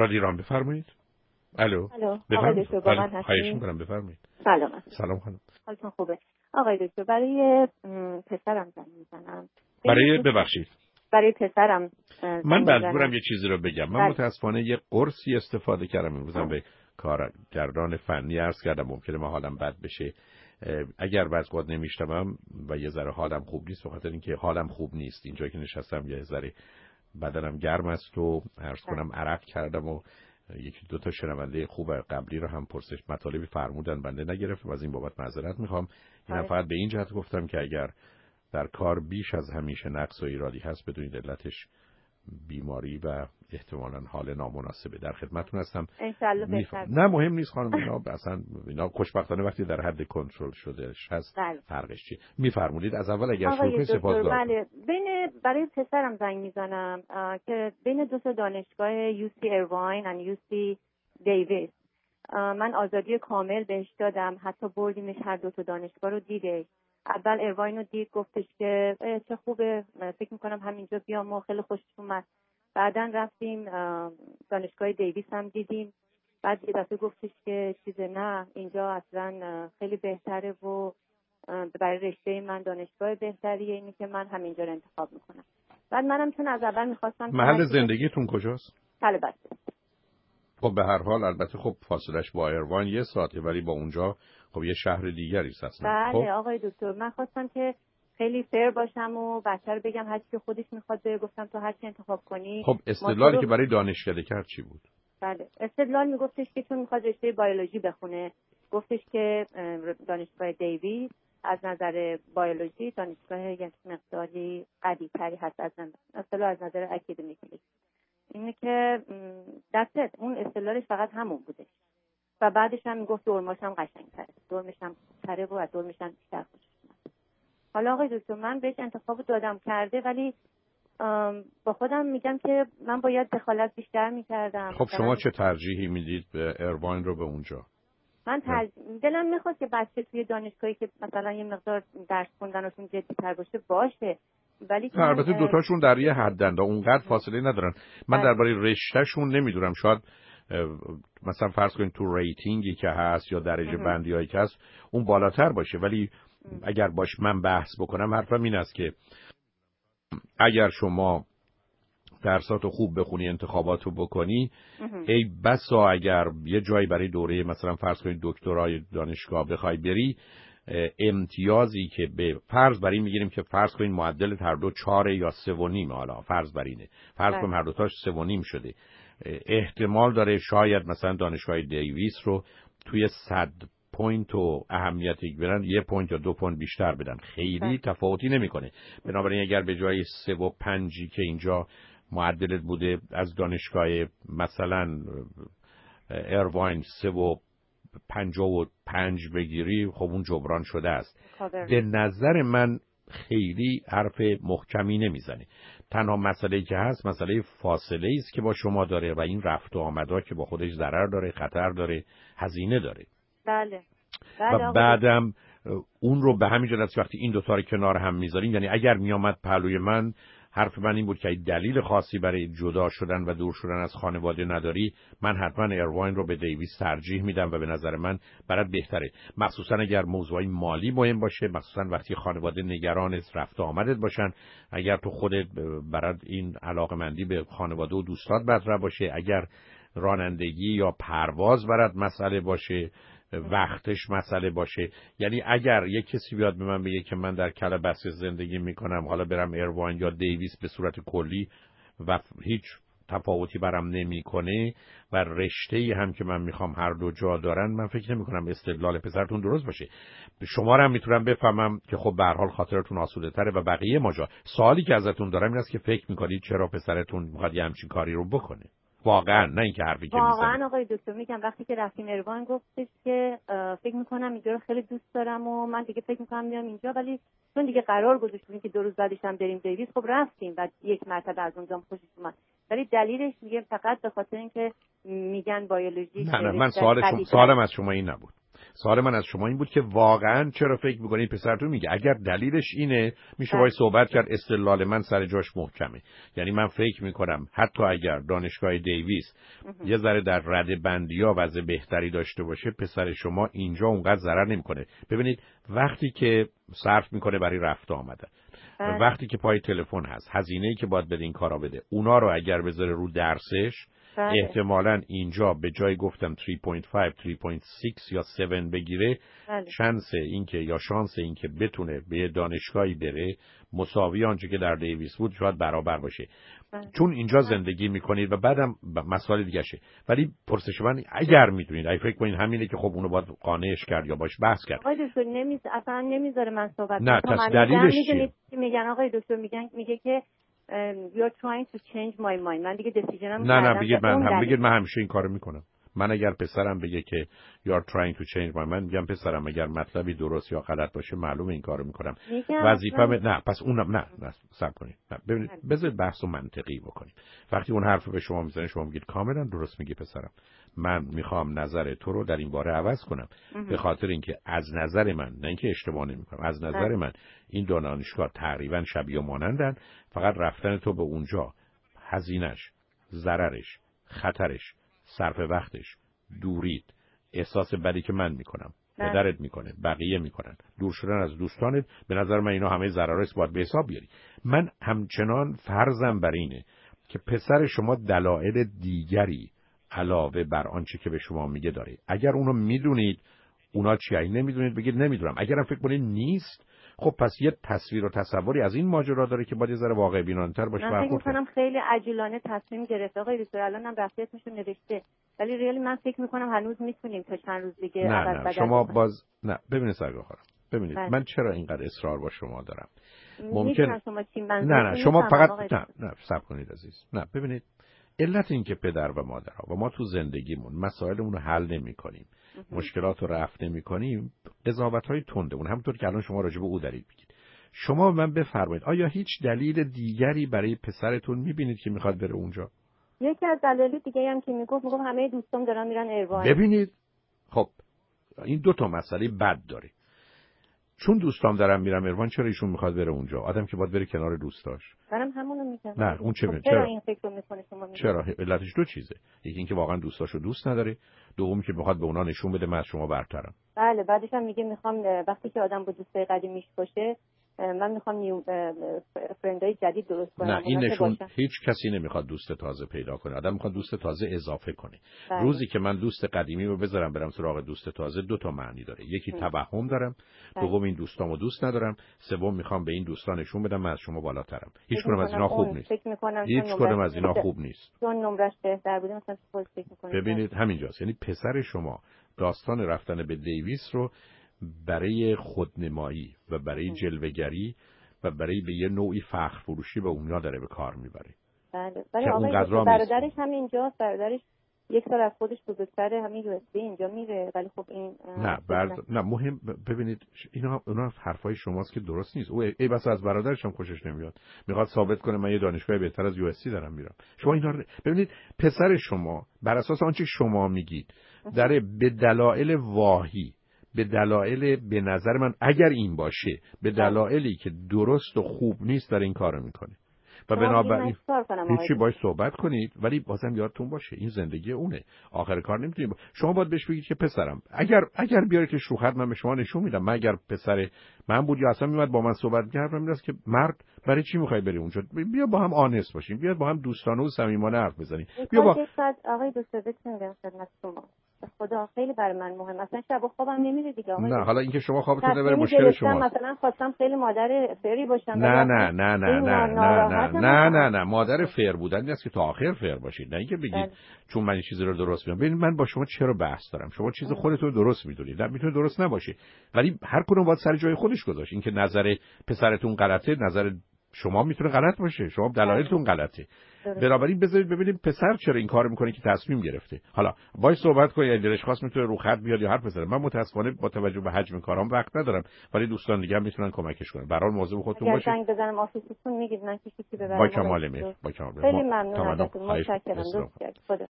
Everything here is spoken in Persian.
رادیو بفرمایید. الو. آقای دکتر با من هستید؟ خواهش می‌کنم بفرمایید. سلام خانم. حالتون خوبه؟ آقای دکتر برای پسرم زنگ میزنم. برای پسرم من مجبورم یه چیزی رو بگم. من متاسفانه یه قرصی استفاده کردم امروزم به کارگردان فنی عرض کردم ممکنه ما حالم بد بشه. اگر وقت نمیشتم و یه ذره حالم خوب نیست، بخاطر اینکه حالم خوب نیست اینجایی که نشستم یه ذره بدنم گرم است و عرض کنم عرق کردم و یکی دو تا شنونده خوب قبلی رو هم پرسش مطالبی فرمودن بنده نگرفتم، از این بابت معذرت میخوام. اینم فقط به این جهت گفتم که اگر در کار بیش از همیشه نقص و ایرادی هست بدونید علتش بیماری و احتمالاً حال نامناسبه. در خدمتتون هستم. نه مهم نیست خانم، اینا خوشبختانه وقتی در حد کنترل شده هست فرقش چیه؟ میفرمودید از اول اگر شروع کنید سپاسگزارم. بله برای پسرم زنگ میزنم که بین دو تا دانشگاه UC ایرواین و UC دیویس من آزادی کامل بهش دادم، حتی بردیمش هر دو تا دانشگاه رو دیده. اول ایرواین رو دید، گفتش که چه خوبه، فکر میکنم همینجا بیام و خیلی خوشش اومد. بعدن رفتیم دانشگاه دیویس هم دیدیم. بعد یه دفعه گفتش که نه اینجا اصلا خیلی بهتره و برای رشته من دانشگاه بهتریه، اینی که من همینجا رو انتخاب میکنم. بعد منم چون از اول میخواستم. محل زندگیتون کجاست؟ طلبسته. خب به هر حال البته خب فاصلش با ایرواین 1 ساعته، ولی با اونجا خب یه شهر دیگری است. بله خب آقای دکتر من خواستم که خیلی فیر باشم و بچه رو بگم هر چی خودش میخواد بره. گفتم تو هر چی انتخاب کنی. خب استدلالی که برای دانشکده کرد چی بود؟ بله استدلال میگفتش که چون میخواد رشته بیولوژی بخونه، گفتش که دانشگاه دیویس از نظر بیولوژی دانشگاه یک مقداری قوی‌تری هست از نظر اکادمیکی. اینه که دست اون استدلالش فقط همون بوده و بعدش هم میگفت دورماش هم قشنگ‌تره، دورمش هم تره و از دورمش هم بیشتر خوشش اومد. حالا آقای دکتر من بهش انتخاب دادم کرده، ولی با خودم میگم که من باید دخالت بیشتر میکردم. خب شما چه ترجیحی میدید به ایرواین رو به اونجا؟ من دلم میخواد که بچه توی دانشگاهی که مثلا یه مقدار درس خوندنشون جدی‌تر باشه، ولی البته دوتاشون در یه حدن، اونقدر فاصله ندارن. من درباره رشتهشون نمیدونم، شاید مثلا فرض کنید تو ریتینگی که هست یا درجه بندیایی که هست اون بالاتر باشه، ولی اگر باش من بحث بکنم حرفم این است که اگر شما درساتو خوب بخونی انتخاباتو بکنی ای بسا اگر یه جایی برای دوره مثلا فرض کنید دکترای دانشگاه بخوای بری، امتیازی که به فرض بر این میگیریم که فرض کنید معدل هر دو 4 یا 3.5، حالا فرض بر اینه، فرض کنیم هر دو تاش 3.5 شده، احتمال داره شاید مثلا دانشگاه دیویس رو توی 100 پوینت و اهمیتی برن 1 پوینت یا 2 پوینت بیشتر بدن، خیلی تفاوتی نمیکنه. بنابراین اگر به جای 3 و 5 که اینجا معدلت بوده از دانشگاه مثلا ایرواین 3.55 بگیری، خب اون جبران شده است. به نظر من خیلی حرف محکمی نمیزنه. تنها مسئله‌ای که هست مسئله فاصله است که با شما داره و این رفت و آمدها که با خودش ضرر داره، خطر داره، هزینه داره. بله. و بعدم اون رو به همین جهت وقتی این دوتا رو کنار هم میذاریم، یعنی اگر میامد پهلوی من، حرف من این بود که دلیل خاصی برای جدا شدن و دور شدن از خانواده نداری، من حتما ایرواین رو به دیویس ترجیح میدم و به نظر من برات بهتره، مخصوصا اگر موضوعی مالی مهم باشه، مخصوصا وقتی خانواده نگران رفت و آمدت باشن، اگر تو خودت برات این علاقمندی به خانواده و دوستات مطرح باشه، اگر رانندگی یا پرواز برات مسئله باشه، وقتش مسئله باشه. یعنی اگر یک کسی بیاد به من بگه که من در کلبسته زندگی میکنم، حالا برم ایرواین یا دیویس به صورت کلی و هیچ تفاوتی برام نمیکنه و رشته‌ای هم که من میخوام هر دو جا دارن، من فکر نمیکنم استدلال پسرتون درست باشه. شما رو هم میتونم بفهمم که خب به هر حال خاطرتون آسوده تره و بقیه ماجرا. سوالی که ازتون دارم این است که فکر میکنید چرا پسرتون میخواد یه همچین کاری رو بکنه؟ واقعا نه اینکه حرفی که میزنه. واقعا آقای دکتر میگم وقتی که رفتیم ایرواین گفتش که فکر میکنم اینجا رو خیلی دوست دارم و من دیگه فکر میکنم میام اینجا، ولی چون دیگه قرار گذاشتیم که 2 روز بعدش هم بریم دیویس، خب رفتیم و یک مرتبه از اونجا خوشش اومد، ولی دلیلش میگم فقط به خاطر اینکه میگن بیولوژی. نه من سوالم از شما این نبود. سوال من از شما این بود که واقعا چرا فکر میکنید پسرتون میگه اگر دلیلش اینه میشه باید صحبت کرد، استدلال من سر جاش محکمه. یعنی من فکر میکنم حتی اگر دانشگاه دیویس یه ذره در رده بندی‌ها وضع بهتری داشته باشه، پسر شما اینجا اونقدر ضرر نمیکنه. ببینید وقتی که صرف میکنه برای رفت آمده، وقتی که پای تلفن هست، هزینه‌ای که باید بده این کارا بده، اونا رو اگر بذاره رو درسش، احتمالاً اینجا به جای گفتم 3.5 3.6 یا 7 بگیره، شانس اینکه یا شانس اینکه بتونه به دانشگاهی بره مساوی آنچه که در دیویس بود شاید برابر باشه. چون اینجا زندگی میکنید و بعدم مسائل دیگه شه. ولی پرسش من اگر میدونید اگه فکر کنید همینه که خب اونو باید قانعش کرد یا باش بحث کرد. آقای دکتر اصلا نمیذاره من صحبت کنم. نه دلیلش چیه؟ میگن آقای دکتر میگه که you're trying to change my mind. من دیگه دیسیژنم نه بگید من همیشه این کارو میکنم. من اگر پسرم بگه که you're trying to change my mind، میگم پسرم اگر مطلبی درست یا غلط باشه معلومه این کارو میکنم. وظیفه‌م نه پس اونم نه صبر کنید. ببینید بذارید بحثو منطقی بکنید. وقتی اون حرفو به شما میزنه شما میگید کاملا درست میگی پسرم، من میخوام نظر تو رو در این باره عوض کنم به خاطر اینکه از نظر من، نه اینکه اشتباه نمیکنم، از نظر من این دو دانشگاه تقریبا شبیه و مانندن، فقط رفتن تو به اونجا هزینه‌اش، ضررش، خطرش، صرف وقتش، دورید، احساس بدی که من میکنم، پدرت میکنه، بقیه میکنن، دور شدن از دوستانت، به نظر من اینا همه ضررست باید به حساب بیاری. من همچنان فرضم بر اینه که پسر شما دلایل دیگری علاوه بر آنچه که به شما میگه داره. اگر اونو میدونید اونا چیه، نمیدونید بگید نمیدونم. اگرم فکر کنید نیست، خب پس یه تصویر و تصوری از این ماجرا داره که باید یه ذره واقع بینانه‌تر باشه. من فکر می‌کنم خیلی عجولانه تصمیم گرفت آقای دکتر، الانم رفیقتون نوشته، ولی ریالی من فکر می‌کنم هنوز میتونیم تا چند روز دیگه نه شما باز نه. ببینید سرگاه خانم، ببینید من چرا اینقدر اصرار با شما دارم؟ ممکن شما نه شما فقط نه صبر کنید عزیز. نه ببینید علت این که پدر و مادرها و ما تو زندگیمون مسائلمون رو حل نمی‌کنیم، مشکلات رو رفع نمی‌کنیم، قضاوت‌های تندمون، همونطور که الان شما راجع به او دارید بگید. شما من بفرمایید آیا هیچ دلیل دیگری برای پسرتون می‌بینید که می‌خواد بره اونجا؟ یکی از دلایل دیگه هم که میگفت همه دوستام دارن میرن ایرواین. ببینید خب این دو تا مسئله بد داره. چون دوستام دارن میرم ایروان، چرا ایشون میخواد بره اونجا؟ آدم که باید بره کنار دوستاش. منم همونو میگم. نه اون چرا این فکرو میکنه شما؟ چرا؟ علتش دو چیزه. یکی اینکه واقعا دوستاشو دوست نداره، دومی که بخواد به اونا نشون بده من از شما برترم. بله بعدش هم میگه میخوام وقتی که آدم با دوستای قدیمیش باشه من میخوام نیو فرندای جدید درست کنم. نه این نشون هیچ کسی نمیخواد دوست تازه پیدا کنه. آدم میخواد دوست تازه اضافه کنه. روزی که من دوست قدیمی رو بذارم برم سراغ دوست تازه، دو تا معنی داره. یکی توهم دارم، دوم این دوستامو دوست ندارم، سوم میخوام به این دوستان نشون بدم من از شما بالاترم. هیچ کدوم از اینا خوب نیست. هیچ کدوم از اینا خوب نیست. چون نمرش بهتر بوده مثلا فکر می‌کنید. ببینید همینجاست. یعنی پسر شما داستان رفتن به دیویس رو برای خودنمایی و برای جلوه‌گری و برای به یه نوعی فخر فروشی به اونها داره به کار میبره. بله. آقای برادرش هم اینجاست، برادرش یک سال از خودش بزرگتره، همین یو اس بی اینجا میره، ولی خب این نه مهم. ببینید اونا حرفای شماست که درست نیست. او ای بس از برادرش هم خوشش نمیاد، میخواد ثابت کنه من یه دانشگاه بهتر از یو اس سی دارم میرم. شما اینا ببینید پسر شما بر اساس آنچه شما میگید داره به دلایل واهی، به دلایل به نظر من اگر این باشه به دلایلی که درست و خوب نیست داره این کارو میکنه و بنابراین هیچی باید صحبت کنید. ولی بازم یادتون باشه این زندگی اونه، آخر کار نمیتونید شما باید بهش بگید که پسرم اگر بیاریدش رو خط من به شما نشون میدم. من اگر پسر من بود یا اصلا میومد با من صحبت کرد من میگم که مرد برای چی میخوای بری اونجا، بیا با هم آنست باشیم، بیا با هم دوستانه و صمیمانه حرف بزنیم. بیا با آقای دکتر بتونم خدمت شما خدا خیلی برای من مهم، اصلا شب خوابم نمیره دیگه آقای. نه حالا اینکه شما خوابتون نمیره مشکل شماست. مثلا خواستم خیلی مادر فری باشم. نه مادر فر بودن این است که تا آخر فر باشید، نه اینکه بگید چون من این چیزی رو درست میدونم. ببین من با شما چرا بحث دارم؟ شما چیز خودتون رو درست میدونید، نه میتونه درست نباشه، ولی هر کدوم باید سر جای خودش گذاشت. اینکه نظر پسرتون غلطه، نظر شما میتونه غلط باشه، شما دلایلتون غلطه. بنابراین بذارید ببینیم پسر چرا این کارو میکنه که تصمیم گرفته. حالا باید صحبت کنید، اگه دلش خواست میتونه رو خط بیاد یا حرف بزنه. من متاسفانه با توجه به حجم کارام وقت ندارم، ولی دوستان دیگه هم میتونن کمکش کنن. به هر حال مواظب خودتون باشید. زنگ بزنم آفیستون میگید من چیزی ببرم. با کمال میل. خیلی ممنون ازتون، متشکرم.